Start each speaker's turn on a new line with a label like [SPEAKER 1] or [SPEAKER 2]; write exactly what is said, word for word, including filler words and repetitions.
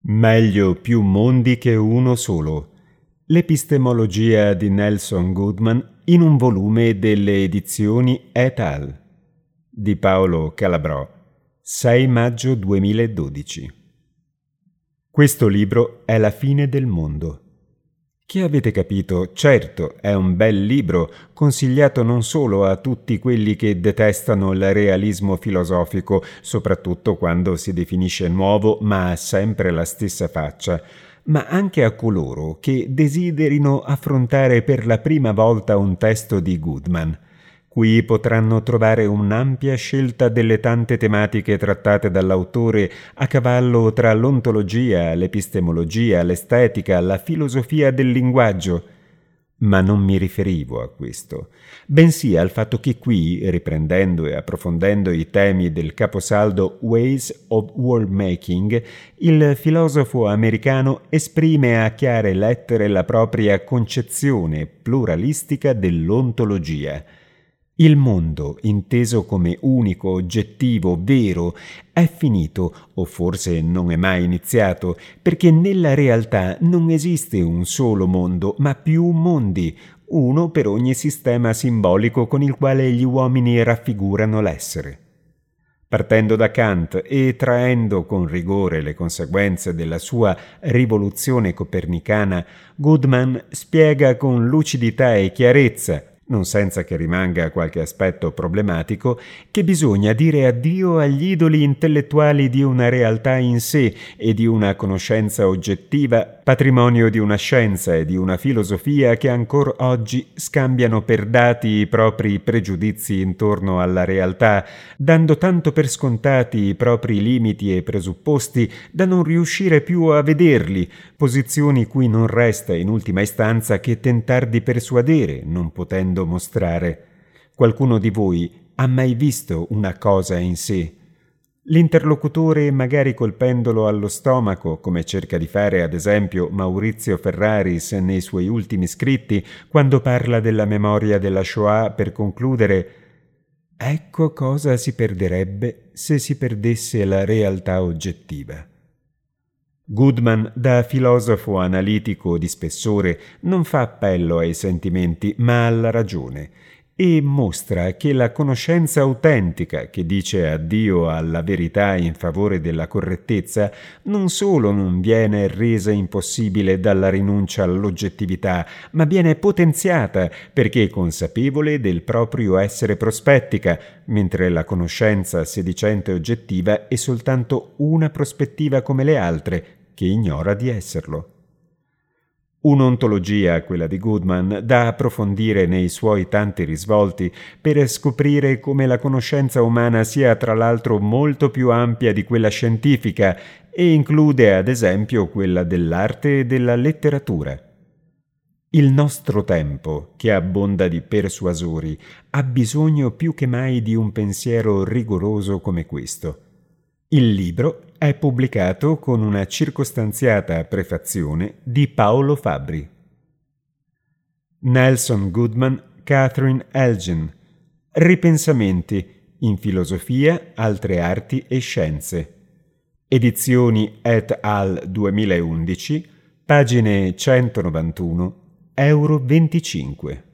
[SPEAKER 1] Meglio più mondi che uno solo. L'epistemologia di Nelson Goodman in un volume delle edizioni et al. Di Paolo Calabrò, sei maggio duemiladodici. Questo libro è la fine del mondo. Che avete capito, certo, è un bel libro, consigliato non solo a tutti quelli che detestano il realismo filosofico, soprattutto quando si definisce nuovo ma ha sempre la stessa faccia, ma anche a coloro che desiderino affrontare per la prima volta un testo di Goodman. Qui potranno trovare un'ampia scelta delle tante tematiche trattate dall'autore a cavallo tra l'ontologia, l'epistemologia, l'estetica, la filosofia del linguaggio. Ma non mi riferivo a questo, bensì al fatto che qui, riprendendo e approfondendo i temi del caposaldo Ways of World Making, il filosofo americano esprime a chiare lettere la propria concezione pluralistica dell'ontologia. Il mondo, inteso come unico, oggettivo, vero, è finito, o forse non è mai iniziato, perché nella realtà non esiste un solo mondo, ma più mondi, uno per ogni sistema simbolico con il quale gli uomini raffigurano l'essere. Partendo da Kant e traendo con rigore le conseguenze della sua rivoluzione copernicana, Goodman spiega con lucidità e chiarezza, non senza che rimanga qualche aspetto problematico, che bisogna dire addio agli idoli intellettuali di una realtà in sé e di una conoscenza oggettiva, patrimonio di una scienza e di una filosofia che ancor oggi scambiano per dati i propri pregiudizi intorno alla realtà, dando tanto per scontati i propri limiti e presupposti da non riuscire più a vederli, posizioni cui non resta in ultima istanza che tentar di persuadere, non potendo mostrare. Qualcuno di voi ha mai visto una cosa in sé? L'interlocutore, magari colpendolo allo stomaco, come cerca di fare ad esempio Maurizio Ferraris nei suoi ultimi scritti, quando parla della memoria della Shoah per concludere: ecco cosa si perderebbe se si perdesse la realtà oggettiva. Goodman, da filosofo analitico di spessore, non fa appello ai sentimenti, ma alla ragione, e mostra che la conoscenza autentica, che dice addio alla verità in favore della correttezza, non solo non viene resa impossibile dalla rinuncia all'oggettività, ma viene potenziata perché consapevole del proprio essere prospettica, mentre la conoscenza sedicente oggettiva è soltanto una prospettiva come le altre, che ignora di esserlo. Un'ontologia, quella di Goodman, da approfondire nei suoi tanti risvolti per scoprire come la conoscenza umana sia tra l'altro molto più ampia di quella scientifica e include ad esempio quella dell'arte e della letteratura. Il nostro tempo, che abbonda di persuasori, ha bisogno più che mai di un pensiero rigoroso come questo. Il libro è pubblicato con una circostanziata prefazione di Paolo Fabbri. Nelson Goodman, Catherine Elgin. Ripensamenti in filosofia, altre arti e scienze. Edizioni et al. duemilaundici, pagine centonovantuno, euro venticinque.